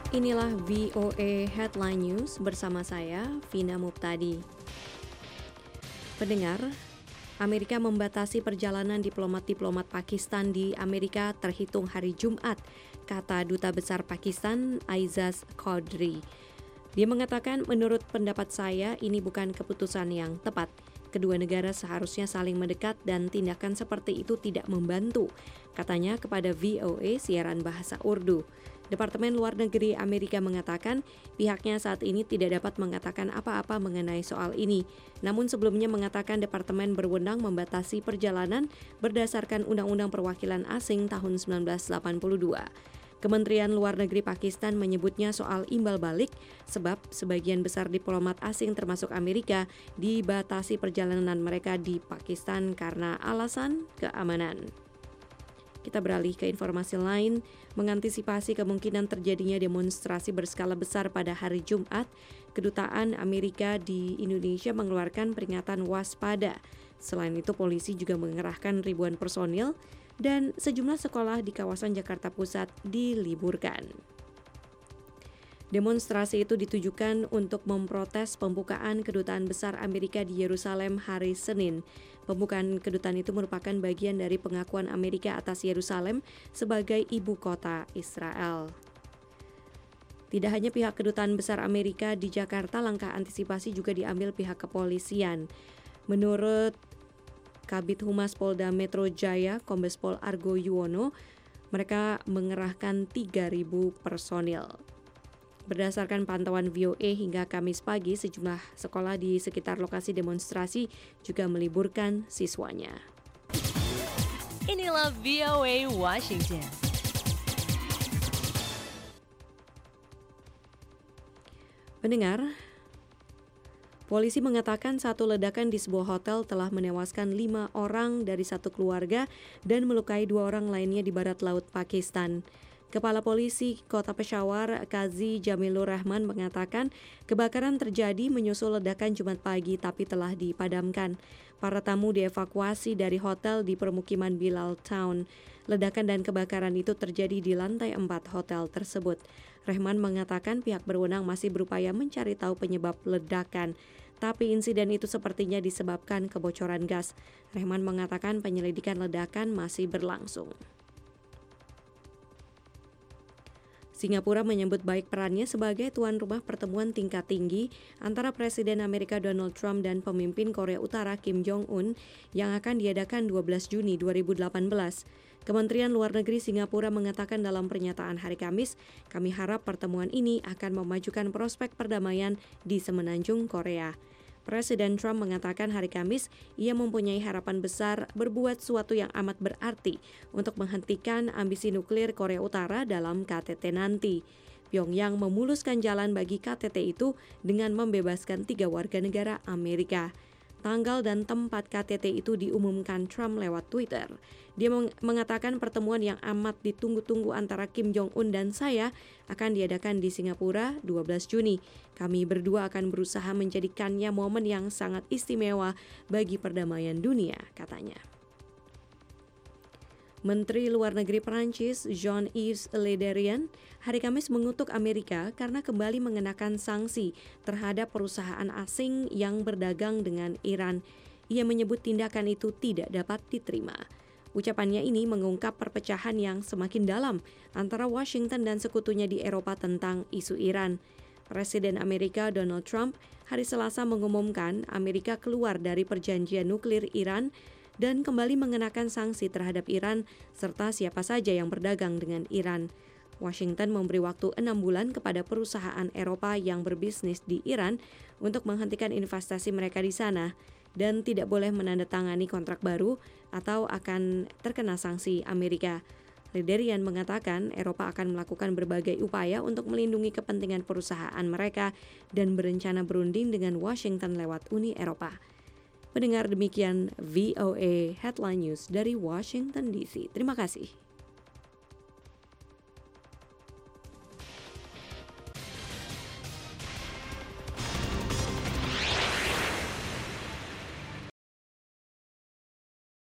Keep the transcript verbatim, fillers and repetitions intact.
Inilah V O A Headline News bersama saya, Vina Muptadi. Pendengar, Amerika membatasi perjalanan diplomat-diplomat Pakistan di Amerika terhitung hari Jumat, kata Duta Besar Pakistan, Aizaz Qadri. Dia mengatakan, menurut pendapat saya, ini bukan keputusan yang tepat. Kedua negara seharusnya saling mendekat dan tindakan seperti itu tidak membantu, katanya kepada V O A siaran bahasa Urdu. Departemen Luar Negeri Amerika mengatakan pihaknya saat ini tidak dapat mengatakan apa-apa mengenai soal ini. Namun sebelumnya mengatakan departemen berwenang membatasi perjalanan berdasarkan Undang-Undang Perwakilan Asing tahun sembilan belas delapan puluh dua. Kementerian Luar Negeri Pakistan menyebutnya soal imbal balik sebab sebagian besar diplomat asing termasuk Amerika dibatasi perjalanan mereka di Pakistan karena alasan keamanan. Kita beralih ke informasi lain, mengantisipasi kemungkinan terjadinya demonstrasi berskala besar pada hari Jumat, Kedutaan Amerika di Indonesia mengeluarkan peringatan waspada. Selain itu, polisi juga mengerahkan ribuan personil dan sejumlah sekolah di kawasan Jakarta Pusat diliburkan. Demonstrasi itu ditujukan untuk memprotes pembukaan Kedutaan Besar Amerika di Yerusalem hari Senin. Pembukaan kedutaan itu merupakan bagian dari pengakuan Amerika atas Yerusalem sebagai ibu kota Israel. Tidak hanya pihak Kedutaan Besar Amerika di Jakarta, langkah antisipasi juga diambil pihak kepolisian. Menurut Kabid Humas Polda Metro Jaya, Kombes Pol Argo Yuwono, mereka mengerahkan tiga ribu personil. Berdasarkan pantauan V O A hingga Kamis pagi, sejumlah sekolah di sekitar lokasi demonstrasi juga meliburkan siswanya. Inilah V O A Washington. Pendengar, polisi mengatakan satu ledakan di sebuah hotel telah menewaskan lima orang dari satu keluarga dan melukai dua orang lainnya di barat laut Pakistan. Kepala Polisi Kota Peshawar, Qazi Jamilur Rahman mengatakan kebakaran terjadi menyusul ledakan Jumat pagi tapi telah dipadamkan. Para tamu dievakuasi dari hotel di permukiman Bilal Town. Ledakan dan kebakaran itu terjadi di lantai empat hotel tersebut. Rahman mengatakan pihak berwenang masih berupaya mencari tahu penyebab ledakan. Tapi insiden itu sepertinya disebabkan kebocoran gas. Rahman mengatakan penyelidikan ledakan masih berlangsung. Singapura menyebut baik perannya sebagai tuan rumah pertemuan tingkat tinggi antara Presiden Amerika Donald Trump dan pemimpin Korea Utara Kim Jong-un yang akan diadakan dua belas Juni dua ribu delapan belas. Kementerian Luar Negeri Singapura mengatakan dalam pernyataan hari Kamis, kami harap pertemuan ini akan memajukan prospek perdamaian di semenanjung Korea. Presiden Trump mengatakan hari Kamis ia mempunyai harapan besar berbuat sesuatu yang amat berarti untuk menghentikan ambisi nuklir Korea Utara dalam K T T nanti. Pyongyang memuluskan jalan bagi K T T itu dengan membebaskan tiga warga negara Amerika. Tanggal dan tempat K T T itu diumumkan Trump lewat Twitter. Dia meng- mengatakan pertemuan yang amat ditunggu-tunggu antara Kim Jong-un dan saya akan diadakan di Singapura dua belas Juni. Kami berdua akan berusaha menjadikannya momen yang sangat istimewa bagi perdamaian dunia, katanya. Menteri Luar Negeri Perancis Jean-Yves Le Drian hari Kamis mengutuk Amerika karena kembali mengenakan sanksi terhadap perusahaan asing yang berdagang dengan Iran. Ia menyebut tindakan itu tidak dapat diterima. Ucapannya ini mengungkap perpecahan yang semakin dalam antara Washington dan sekutunya di Eropa tentang isu Iran. Presiden Amerika Donald Trump hari Selasa mengumumkan Amerika keluar dari perjanjian nuklir Iran dan kembali mengenakan sanksi terhadap Iran serta siapa saja yang berdagang dengan Iran. Washington memberi waktu enam bulan kepada perusahaan Eropa yang berbisnis di Iran untuk menghentikan investasi mereka di sana dan tidak boleh menandatangani kontrak baru atau akan terkena sanksi Amerika. Le Drian mengatakan Eropa akan melakukan berbagai upaya untuk melindungi kepentingan perusahaan mereka dan berencana berunding dengan Washington lewat Uni Eropa. Pendengar, demikian V O A Headline News dari Washington D C. Terima kasih.